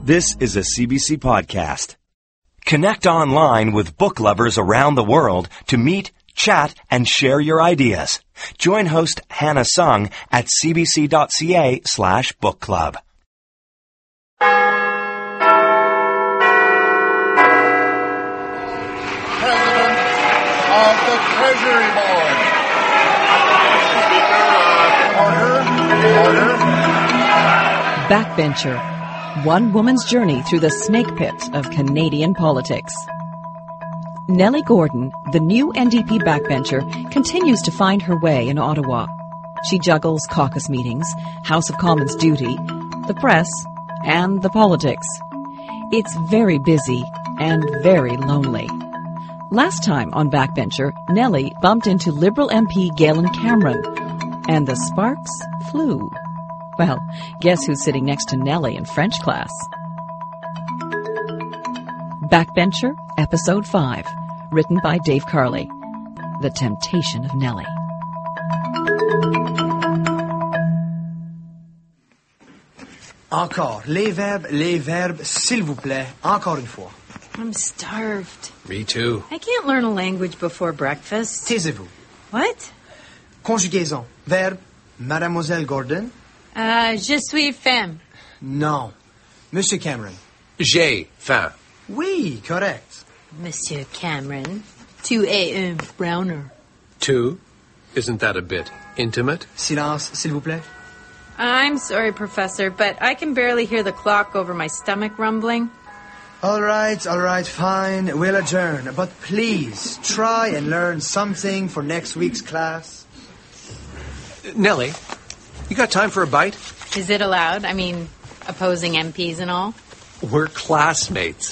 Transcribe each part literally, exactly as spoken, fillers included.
This is a C B C podcast. Connect online with book lovers around the world to meet, chat, and share your ideas. Join host Hannah Sung at cbc.ca slash book club. President of the Treasury Board. Order, order. Backbencher. One woman's journey through the snake pit of Canadian politics. Nellie Gordon, the new N D P backbencher, continues to find her way in Ottawa. She juggles caucus meetings, House of Commons duty, the press, and the politics. It's very busy and very lonely. Last time on Backbencher, Nellie bumped into Liberal M P Galen Cameron, and the sparks flew. Well, guess who's sitting next to Nellie in French class? Backbencher, Episode five, written by Dave Carley. The Temptation of Nellie. Encore. Les verbes, les verbes, s'il vous plaît. Encore une fois. I'm starved. Me too. I can't learn a language before breakfast. Taisez-vous. What? Conjugaison. Verbe, Mademoiselle Gordon. Uh, je suis femme. Non. Monsieur Cameron. J'ai faim. Oui, correct. Monsieur Cameron. Tu es un browner. Two? Isn't that a bit intimate? Silence, s'il vous plaît. I'm sorry, Professor, but I can barely hear the clock over my stomach rumbling. All right, all right, fine. We'll adjourn. But please, try and learn something for next week's class. Nellie, you got time for a bite? Is it allowed? I mean, opposing M Ps and all? We're classmates.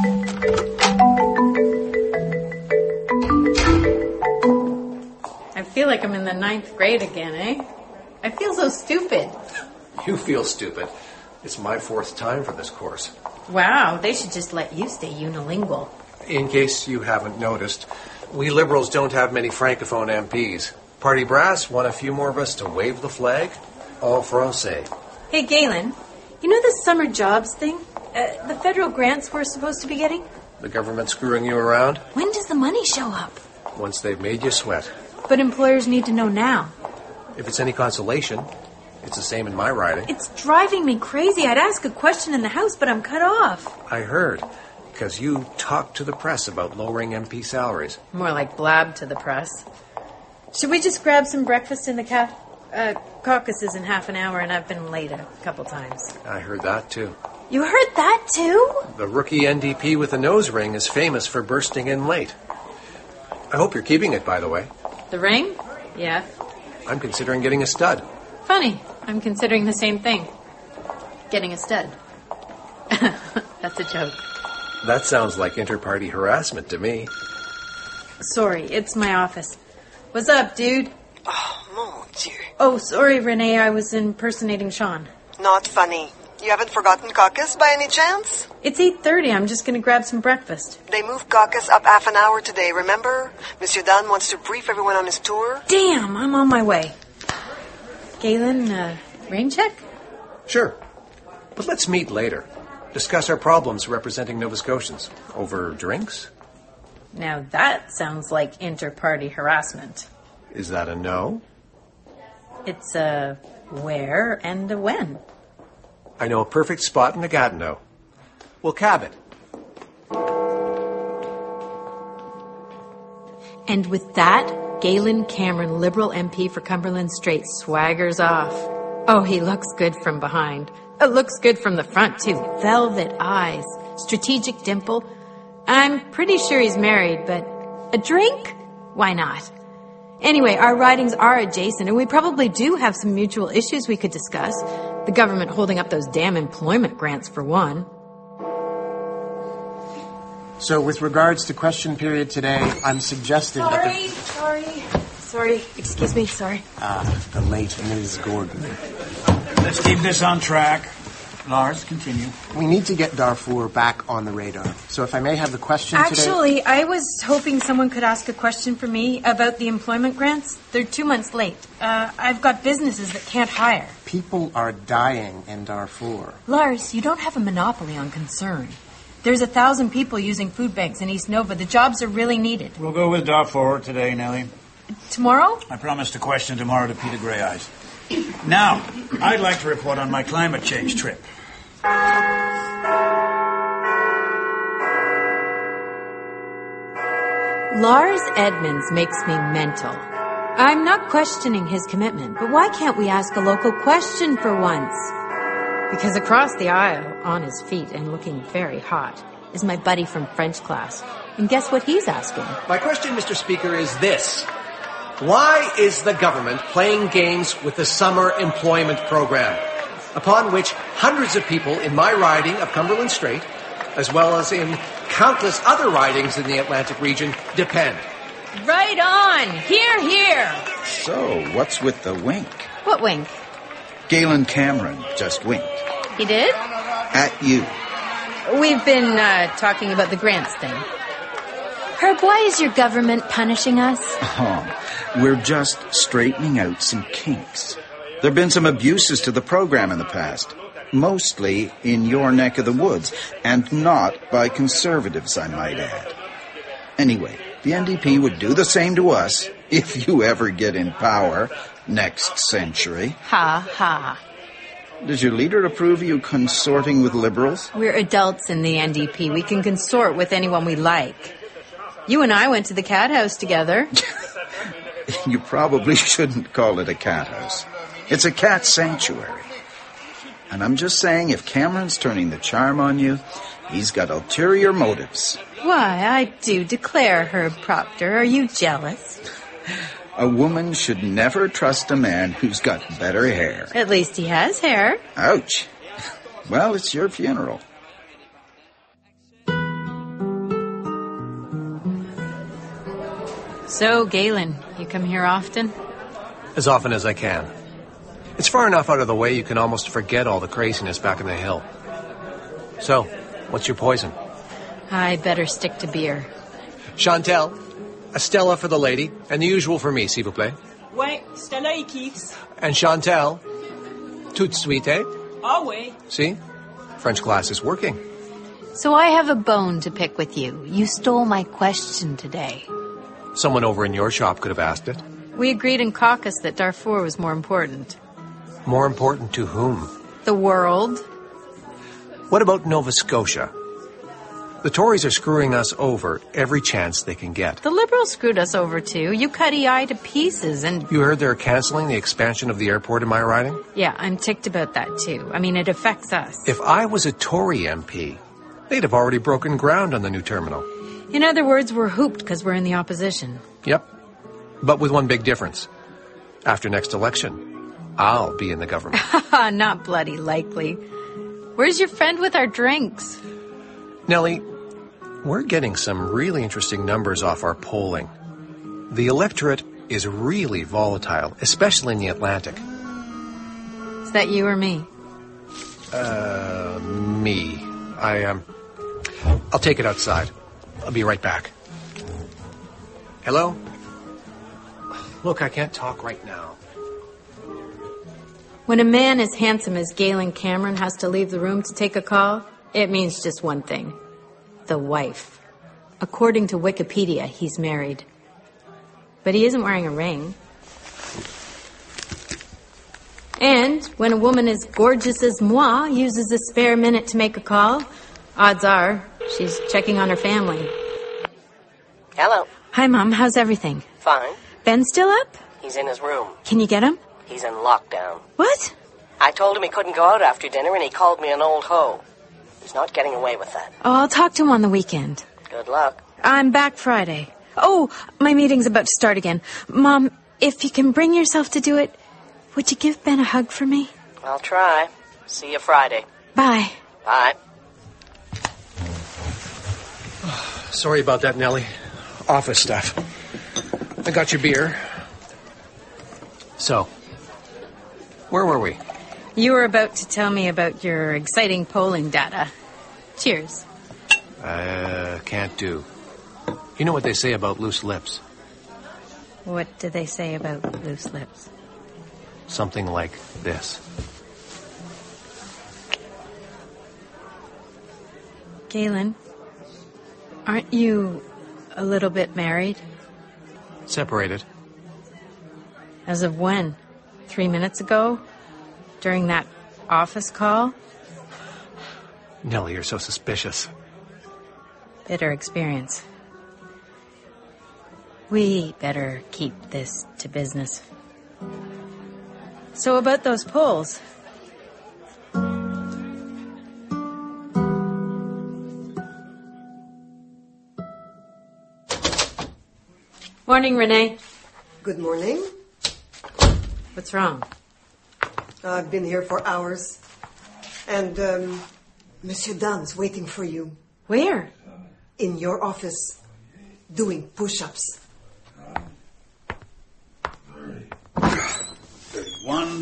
I feel like I'm in the ninth grade again, eh? I feel so stupid. You feel stupid. It's my fourth time for this course. Wow, they should just let you stay unilingual. In case you haven't noticed, we Liberals don't have many Francophone M Ps. Party brass want a few more of us to wave the flag. En français. Hey, Galen, you know the summer jobs thing? Uh, the federal grants we're supposed to be getting? The government screwing you around? When does the money show up? Once they've made you sweat. But employers need to know now. If it's any consolation, it's the same in my riding. It's driving me crazy. I'd ask a question in the House, but I'm cut off. I heard. Because you talked to the press about lowering M P salaries. More like blab to the press. Should we just grab some breakfast in the ca- uh, caucus is in half an hour, and I've been late a couple times. I heard that, too. You heard that, too? The rookie N D P with a nose ring is famous for bursting in late. I hope you're keeping it, by the way. The ring? Yeah. I'm considering getting a stud. Funny. I'm considering the same thing. Getting a stud. That's a joke. That sounds like inter-party harassment to me. Sorry, it's my office. What's up, dude? Oh, mon Dieu. Oh, sorry, Renee. I was impersonating Sean. Not funny. You haven't forgotten caucus by any chance? It's eight thirty. I'm just going to grab some breakfast. They moved caucus up half an hour today, remember? Monsieur Dan wants to brief everyone on his tour. Damn, I'm on my way. Galen, uh, rain check? Sure. But let's meet later. Discuss our problems representing Nova Scotians. Over drinks? Now that sounds like inter-party harassment. Is that a no? It's a where and a when. I know a perfect spot in the Gatineau. We'll cab it. And with that, Galen Cameron, Liberal M P for Cumberland Strait, swaggers off. Oh, he looks good from behind. It looks good from the front, too. Velvet eyes, strategic dimple. I'm pretty sure he's married, but a drink? Why not? Anyway, our ridings are adjacent, and we probably do have some mutual issues we could discuss. The government holding up those damn employment grants, for one. So with regards to question period today, I'm suggesting Sorry, that... The... sorry, sorry. Excuse me, sorry. Ah, the late Miz Gordon. Let's keep this on track. Lars, continue. We need to get Darfur back on the radar. So if I may have the question Actually, today... I was hoping someone could ask a question for me about the employment grants. They're two months late. Uh, I've got businesses that can't hire. People are dying in Darfur. Lars, you don't have a monopoly on concern. There's a thousand people using food banks in East Nova. The jobs are really needed. We'll go with Darfur today, Nellie. Tomorrow? I promised a question tomorrow to Peter Grey Eyes. Now, I'd like to report on my climate change trip. Lars Edmonds makes me mental. I'm not questioning his commitment, but why can't we ask a local question for once? Because across the aisle, on his feet and looking very hot, is my buddy from French class. And guess what he's asking? My question, Mister Speaker, is this. Why is the government playing games with the summer employment program, upon which hundreds of people in my riding of Cumberland Strait, as well as in countless other ridings in the Atlantic region, depend? Right on! Here, here! So, what's with the wink? What wink? Galen Cameron just winked. He did? At you. We've been uh, talking about the grants thing. Herb, why is your government punishing us? Oh, we're just straightening out some kinks. There have been some abuses to the program in the past, mostly in your neck of the woods, and not by conservatives, I might add. Anyway, the N D P would do the same to us if you ever get in power next century. Ha, ha. Does your leader approve of you consorting with liberals? We're adults in the N D P. We can consort with anyone we like. You and I went to the cat house together. You probably shouldn't call it a cat house. It's a cat sanctuary. And I'm just saying, if Cameron's turning the charm on you, he's got ulterior motives. Why, I do declare, Herb Proctor. Are you jealous? A woman should never trust a man who's got better hair. At least he has hair. Ouch. Well, it's your funeral. So, Galen, you come here often? As often as I can. It's far enough out of the way you can almost forget all the craziness back in the hill. So, what's your poison? I'd better stick to beer. Chantel, a Stella for the lady, and the usual for me, s'il vous plaît. Ouais, Stella et Keith's. And Chantel, toute suite, eh? Ah, oui. See? French class is working. So I have a bone to pick with you. You stole my question today. Someone over in your shop could have asked it. We agreed in caucus that Darfur was more important. More important to whom? The world. What about Nova Scotia? The Tories are screwing us over every chance they can get. The Liberals screwed us over, too. You cut E I to pieces and... You heard they're canceling the expansion of the airport in my riding? Yeah, I'm ticked about that, too. I mean, it affects us. If I was a Tory M P, they'd have already broken ground on the new terminal. In other words, we're hooped because we're in the opposition. Yep. But with one big difference. After next election, I'll be in the government. Not bloody likely. Where's your friend with our drinks? Nellie, we're getting some really interesting numbers off our polling. The electorate is really volatile, especially in the Atlantic. Is that you or me? Uh, me. I, um... I'll take it outside. I'll be right back. Hello? Look, I can't talk right now. When a man as handsome as Galen Cameron has to leave the room to take a call, it means just one thing. The wife. According to Wikipedia, he's married. But he isn't wearing a ring. And when a woman as gorgeous as moi uses a spare minute to make a call, odds are she's checking on her family. Hello. Hi, Mom. How's everything? Fine. Ben still up? He's in his room. Can you get him? He's in lockdown. What? I told him he couldn't go out after dinner, and he called me an old hoe. He's not getting away with that. Oh, I'll talk to him on the weekend. Good luck. I'm back Friday. Oh, my meeting's about to start again. Mom, if you can bring yourself to do it, would you give Ben a hug for me? I'll try. See you Friday. Bye. Bye. Sorry about that, Nellie. Office stuff. I got your beer. So, where were we? You were about to tell me about your exciting polling data. Cheers. Uh, can't do. You know what they say about loose lips? What do they say about loose lips? Something like this. Galen, aren't you a little bit married? Separated. As of when? Three minutes ago? During that office call? Nellie, you're so suspicious. Bitter experience. We better keep this to business. So about those polls. Morning, Renee. Good morning. What's wrong? I've been here for hours. And, um, Monsieur Dunn's waiting for you. Where? In your office. Doing push-ups. thirty-one.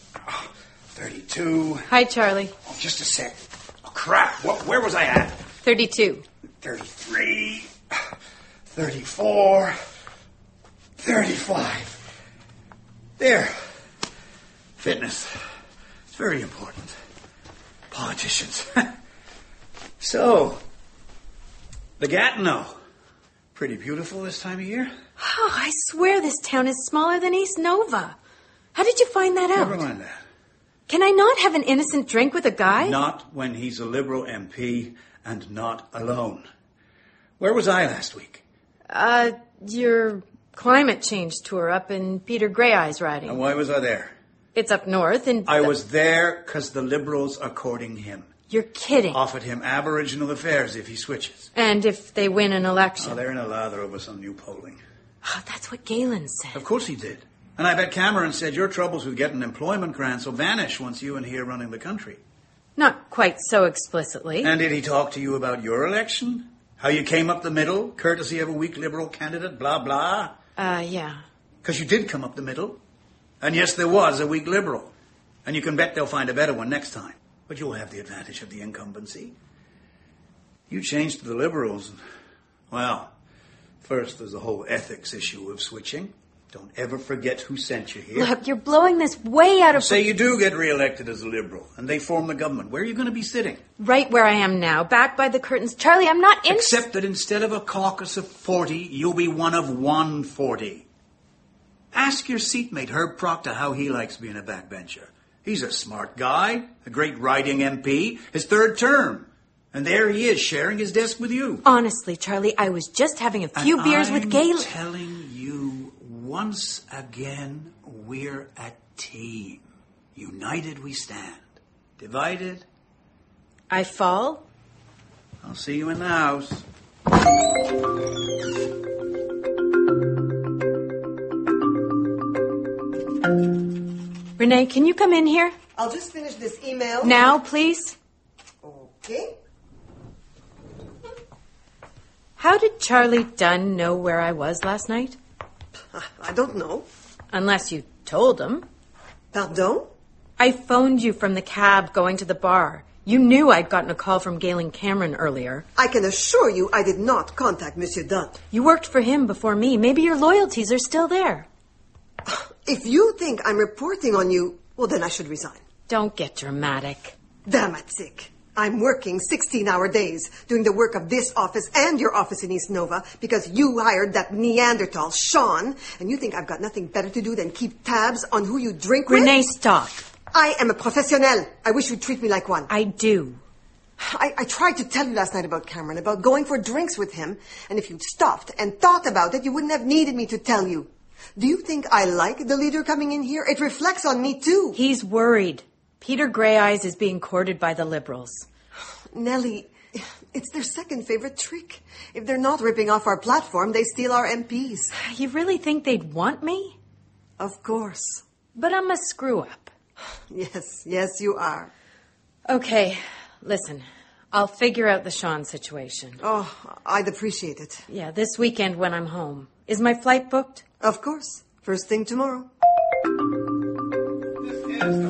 thirty-two. Hi, Charlie. Oh, just a sec. Oh, crap. What, where was I at? thirty-two. thirty-three. thirty-four. thirty-five. There. Fitness. It's very important. Politicians. So, the Gatineau. Pretty beautiful this time of year. Oh, I swear this town is smaller than East Nova. How did you find that out? Never mind that. Can I not have an innocent drink with a guy? Not when he's a Liberal M P and not alone. Where was I last week? Uh, your climate change tour up in Peter Greyeye's riding. And why was I there? It's up north and... I was there because the Liberals are courting him. You're kidding. Offered him Aboriginal affairs if he switches. And if they win an election. Oh, they're in a lather over some new polling. Oh, that's what Galen said. Of course he did. And I bet Cameron said your troubles with getting employment grants will vanish once you and he are running the country. Not quite so explicitly. And did he talk to you about your election? How you came up the middle, courtesy of a weak Liberal candidate, blah, blah? Uh, yeah. Because you did come up the middle. And yes, there was a weak Liberal. And you can bet they'll find a better one next time. But you'll have the advantage of the incumbency. You changed to the Liberals. And, well, first there's the whole ethics issue of switching. Don't ever forget who sent you here. Look, you're blowing this way out of... Say you do get re-elected as a Liberal, and they form the government. Where are you going to be sitting? Right where I am now, back by the curtains. Charlie, I'm not in... Except that instead of a caucus of forty, you'll be one of one forty. Ask your seatmate, Herb Proctor, how he likes being a backbencher. He's a smart guy, a great riding M P, his third term. And there he is, sharing his desk with you. Honestly, Charlie, I was just having a few and beers I'm with Galen. I'm telling you, once again, we're a team. United we stand. Divided, I fall? I'll see you in the house. Renee, can you come in here? I'll just finish this email. Now, please. Okay. How did Charlie Dunn know where I was last night? I don't know. Unless you told him. Pardon? I phoned you from the cab going to the bar. You knew I'd gotten a call from Galen Cameron earlier. I can assure you I did not contact Monsieur Dunn. You worked for him before me. Maybe your loyalties are still there. If you think I'm reporting on you, well, then I should resign. Don't get dramatic. Damn it, sick. I'm working sixteen-hour days, doing the work of this office and your office in East Nova, because you hired that Neanderthal, Sean, and you think I've got nothing better to do than keep tabs on who you drink with? Renee, stop. I am a professional. I wish you'd treat me like one. I do. I, I tried to tell you last night about Cameron, about going for drinks with him, and if you'd stopped and thought about it, you wouldn't have needed me to tell you. Do you think I like the leader coming in here? It reflects on me, too. He's worried. Peter Greyeye's is being courted by the Liberals. Nellie, it's their second favorite trick. If they're not ripping off our platform, they steal our M Ps. You really think they'd want me? Of course. But I'm a screw-up. Yes, yes, you are. Okay, listen. I'll figure out the Sean situation. Oh, I'd appreciate it. Yeah, this weekend when I'm home. Is my flight booked? Of course. First thing tomorrow. This is the final board.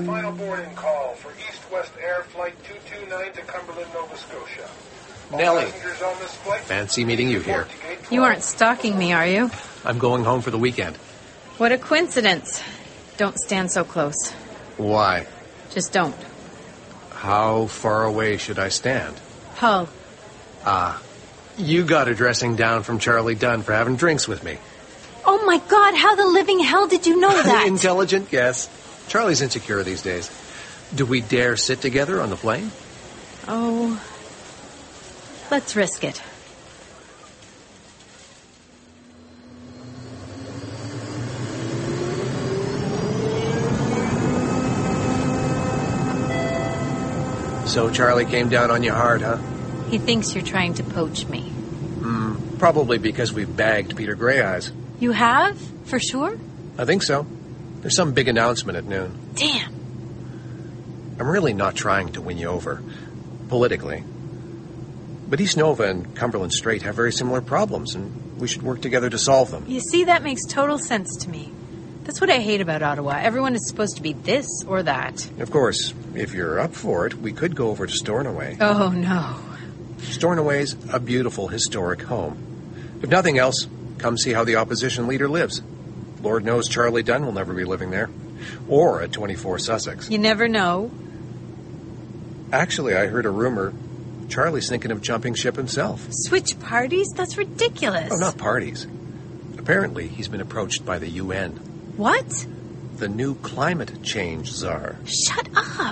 morning call for East-West Air Flight two two nine to Cumberland, Nova Scotia. All Nellie, passengers on this flight, fancy meeting you here. You aren't stalking me, are you? I'm going home for the weekend. What a coincidence. Don't stand so close. Why? Just don't. How far away should I stand? Hull. Ah, you got a dressing down from Charlie Dunn for having drinks with me. Oh my God, how the living hell did you know that? Intelligent guess. Charlie's insecure these days. Do we dare sit together on the plane? Oh, let's risk it. So Charlie came down on you hard, huh? He thinks you're trying to poach me. Mm, probably because we've bagged Peter Greyeyes. You have? For sure? I think so. There's some big announcement at noon. Damn. I'm really not trying to win you over, politically. But East Nova and Cumberland Strait have very similar problems, and we should work together to solve them. You see, that makes total sense to me. That's what I hate about Ottawa. Everyone is supposed to be this or that. Of course, if you're up for it, we could go over to Stornoway. Oh, no. Stornoway's a beautiful historic home. If nothing else, come see how the opposition leader lives. Lord knows Charlie Dunn will never be living there. Or at twenty-four Sussex. You never know. Actually, I heard a rumor. Charlie's thinking of jumping ship himself. Switch parties? That's ridiculous. Oh, not parties. Apparently, he's been approached by the U N. What? The new climate change czar. Shut up.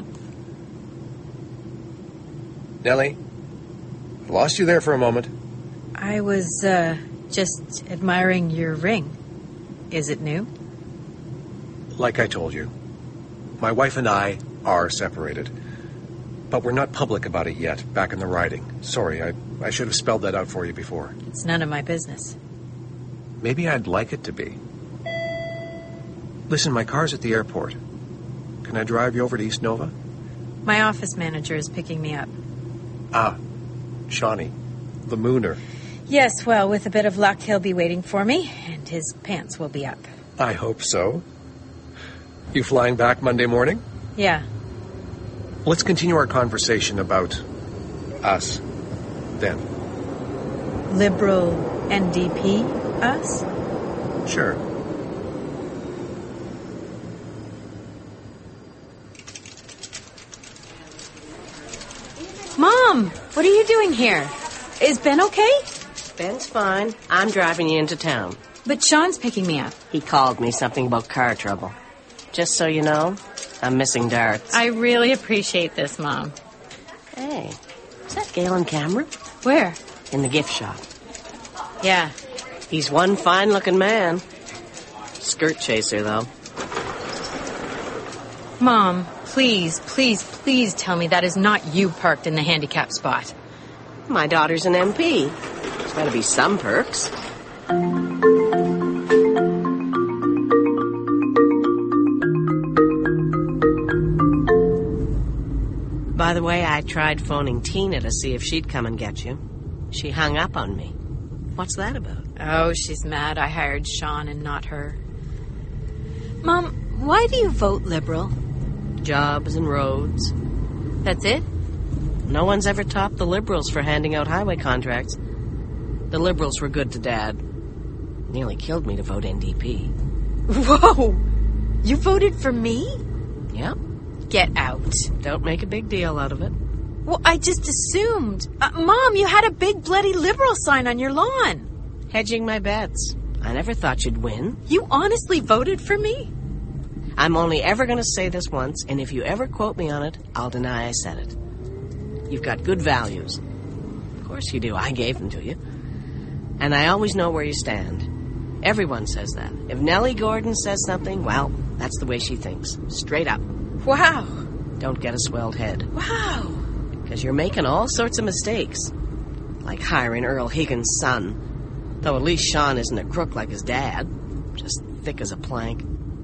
Nellie, I lost you there for a moment. I was, uh, just admiring your ring. Is it new? Like I told you, my wife and I are separated. But we're not public about it yet, back in the riding. Sorry, I, I should have spelled that out for you before. It's none of my business. Maybe I'd like it to be. Listen, my car's at the airport. Can I drive you over to East Nova? My office manager is picking me up. Ah, Shawnee, the mooner. Yes, well, with a bit of luck, he'll be waiting for me, and his pants will be up. I hope so. You flying back Monday morning? Yeah. Let's continue our conversation about us, then. Liberal N D P, us? Sure. Mom, what are you doing here? Is Ben okay? Ben's fine. I'm driving you into town. But Sean's picking me up. He called me something about car trouble. Just so you know, I'm missing darts. I really appreciate this, Mom. Hey, is that Galen Cameron? Where? In the gift shop. Yeah. He's one fine-looking man. Skirt chaser, though. Mom, please, please, please tell me that is not you parked in the handicap spot. My daughter's an M P. There's got to be some perks. By the way, I tried phoning Tina to see if she'd come and get you. She hung up on me. What's that about? Oh, she's mad I hired Sean and not her. Mom, why do you vote Liberal? Jobs and roads. That's it? No one's ever topped the Liberals for handing out highway contracts. The Liberals were good to Dad. Nearly killed me to vote N D P. Whoa! You voted for me? Yep. Get out. Don't make a big deal out of it. Well, I just assumed. Uh, Mom, you had a big bloody Liberal sign on your lawn. Hedging my bets. I never thought you'd win. You honestly voted for me? I'm only ever going to say this once, and if you ever quote me on it, I'll deny I said it. You've got good values. Of course you do. I gave them to you. And I always know where you stand. Everyone says that. If Nellie Gordon says something, well, that's the way she thinks. Straight up. Wow. Don't get a swelled head. Wow. Because you're making all sorts of mistakes. Like hiring Earl Higgins' son. Though at least Sean isn't a crook like his dad. Just thick as a plank.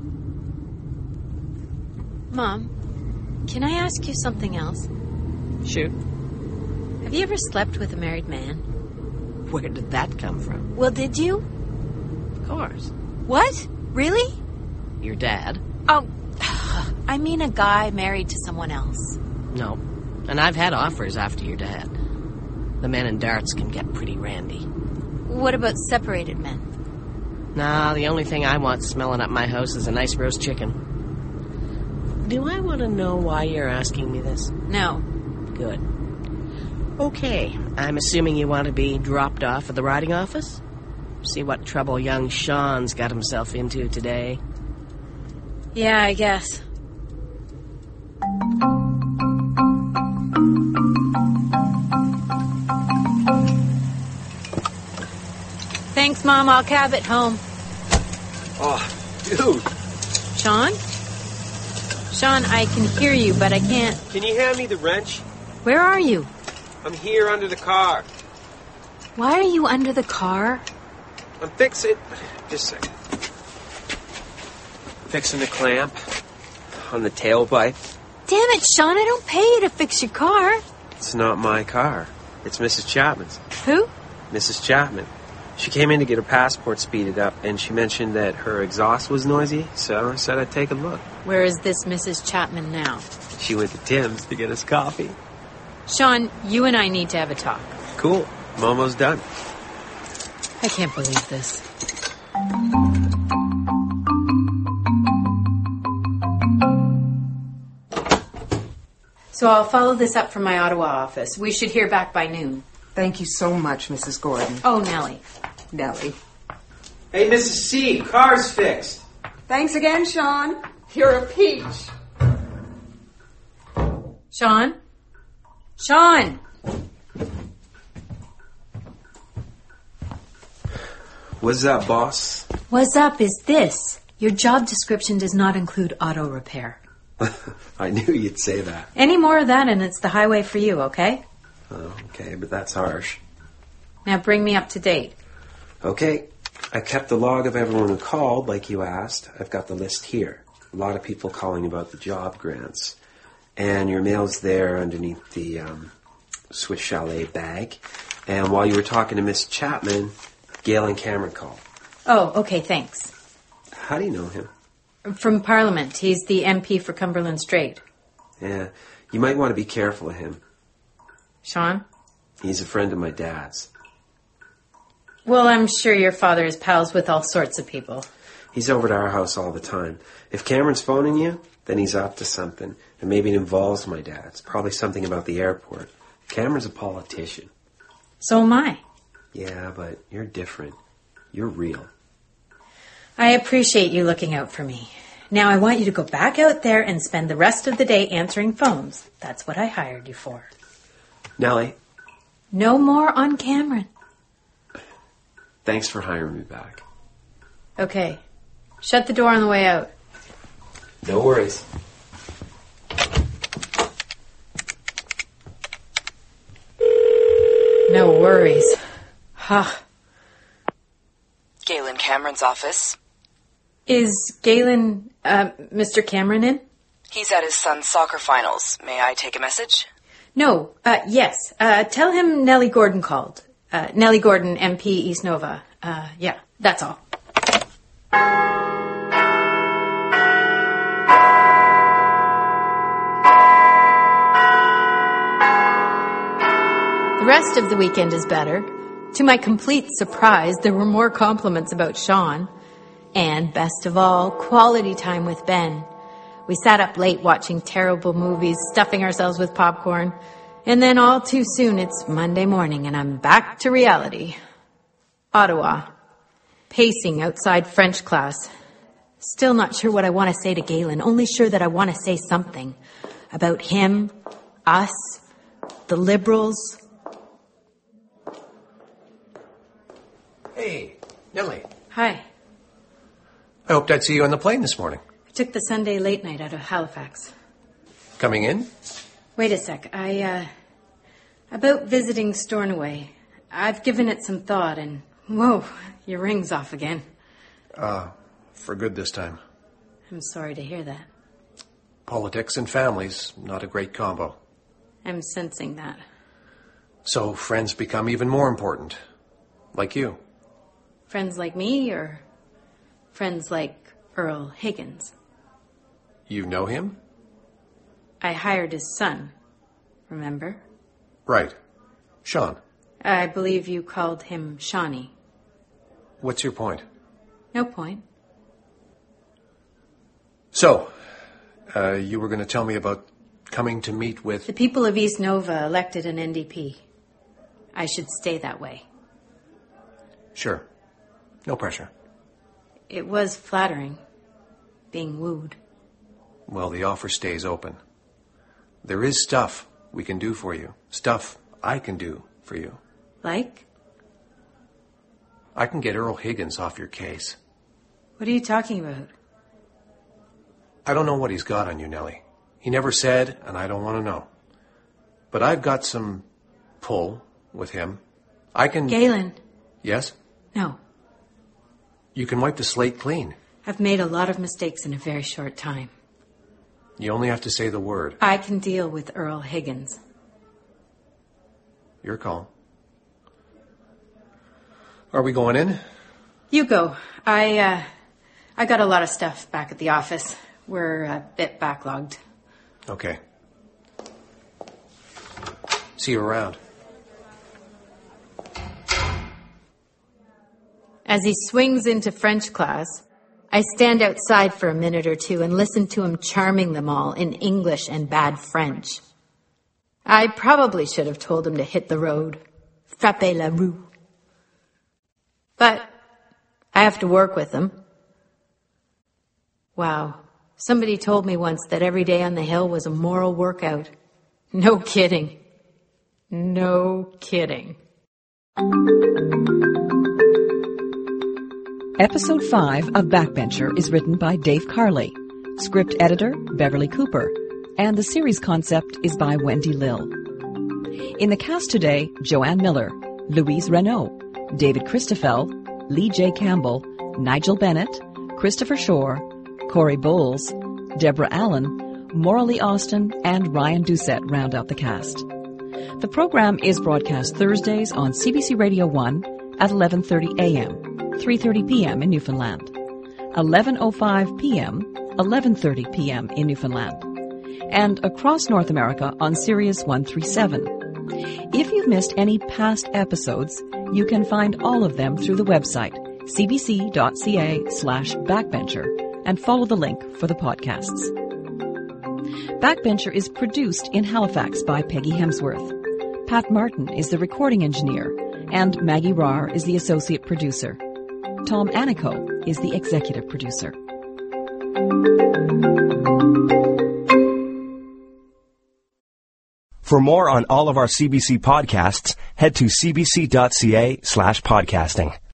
Mom, can I ask you something else? Shoot. Have you ever slept with a married man? Where did that come from? Well, did you? Of course. What? Really? Your dad. Oh, I mean a guy married to someone else. No. And I've had offers after your dad. The men in darts can get pretty randy. What about separated men? Nah, the only thing I want smelling up my house is a nice roast chicken. Do I want to know why you're asking me this? No. Good. Okay, I'm assuming you want to be dropped off at the riding office? See what trouble young Sean's got himself into today. Yeah, I guess. Thanks, Mom. I'll cab it home. Oh, dude. Sean? Sean, I can hear you, but I can't. Can you hand me the wrench? Where are you? I'm here under the car. Why are you under the car? I'm fixing... Just a second. Fixing the clamp on the tailpipe. Damn it, Sean. I don't pay you to fix your car. It's not my car. It's Missus Chapman's. Who? Missus Chapman. She came in to get her passport speeded up, and she mentioned that her exhaust was noisy, so I said I'd take a look. Where is this Missus Chapman now? She went to Tim's to get us coffee. Sean, you and I need to have a talk. Cool. I'm almost done. I can't believe this. So I'll follow this up from my Ottawa office. We should hear back by noon. Thank you so much, Missus Gordon. Oh, Nellie. Nellie. Hey, Missus C, car's fixed. Thanks again, Sean. You're a peach. Sean? Sean! What's up, boss? What's up is this. Your job description does not include auto repair. I knew you'd say that. Any more of that and it's the highway for you, okay? Oh, okay, but that's harsh. Now bring me up to date. Okay, I kept the log of everyone who called, like you asked. I've got the list here. A lot of people calling about the job grants. And your mail's there underneath the um, Swiss Chalet bag. And while you were talking to Miss Chapman, Gail and Cameron called. Oh, okay, thanks. How do you know him? From Parliament. He's the M P for Cumberland Strait. Yeah, you might want to be careful of him. Sean? He's a friend of my dad's. Well, I'm sure your father is pals with all sorts of people. He's over at our house all the time. If Cameron's phoning you, then he's up to something. And maybe it involves my dad. It's probably something about the airport. Cameron's a politician. So am I. Yeah, but you're different. You're real. I appreciate you looking out for me. Now I want you to go back out there and spend the rest of the day answering phones. That's what I hired you for. Nellie. No more on Cameron. Thanks for hiring me back. Okay. Shut the door on the way out. No worries. No worries. Huh. Galen Cameron's office. Is Galen, uh, Mister Cameron in? He's at his son's soccer finals. May I take a message? No, uh, yes. Uh, tell him Nellie Gordon called. Uh, Nellie Gordon, M P, East Nova. Uh, yeah, that's all. The rest of the weekend is better. To my complete surprise, there were more compliments about Sean. And, best of all, quality time with Ben. We sat up late watching terrible movies, stuffing ourselves with popcorn. And then all too soon, it's Monday morning and I'm back to reality. Ottawa. Pacing outside French class. Still not sure what I want to say to Galen, only sure that I want to say something. About him, us, the Liberals. Hey, Nellie. Hi. I hoped I'd see you on the plane this morning. I took the Sunday late night out of Halifax. Coming in? Wait a sec. I, uh... About visiting Stornoway. I've given it some thought and... Whoa, your ring's off again. Uh, for good this time. I'm sorry to hear that. Politics and families, not a great combo. I'm sensing that. So friends become even more important. Like you. Friends like me, or friends like Earl Higgins? You know him? I hired his son, remember? Right. Sean. I believe you called him Shawnee. What's your point? No point. So, uh, you were going to tell me about coming to meet with... The people of East Nova elected an N D P. I should stay that way. Sure. No pressure. It was flattering, being wooed. Well, the offer stays open. There is stuff we can do for you. Stuff I can do for you. Like? I can get Earl Higgins off your case. What are you talking about? I don't know what he's got on you, Nellie. He never said, and I don't want to know. But I've got some pull with him. I can... Galen. Yes? No. You can wipe the slate clean. I've made a lot of mistakes in a very short time. You only have to say the word. I can deal with Earl Higgins. Your call. Are we going in? You go. I, uh, I got a lot of stuff back at the office. We're a bit backlogged. Okay. See you around. As he swings into French class, I stand outside for a minute or two and listen to him charming them all in English and bad French. I probably should have told him to hit the road. Frapper la rue. But I have to work with him. Wow. Somebody told me once that every day on the hill was a moral workout. No kidding. No kidding. Episode five of Backbencher is written by Dave Carley. Script editor, Beverly Cooper. And the series concept is by Wendy Lill. In the cast today, Joanne Miller, Louise Renault, David Christoffel, Lee J. Campbell, Nigel Bennett, Christopher Shore, Corey Bowles, Deborah Allen, Morley Austin, and Ryan Doucette round out the cast. The program is broadcast Thursdays on C B C Radio one at eleven thirty a.m., three thirty p.m. in Newfoundland, eleven oh five p.m., eleven thirty p.m. in Newfoundland, and across North America on Sirius one thirty-seven. If you've missed any past episodes, you can find all of them through the website cbc.ca slash backbencher and follow the link for the podcasts. Backbencher is produced in Halifax by Peggy Hemsworth. Pat Martin is the recording engineer, and Maggie Rahr is the associate producer. Tom Anico is the executive producer. For more on all of our C B C podcasts, head to cbc.ca slash podcasting.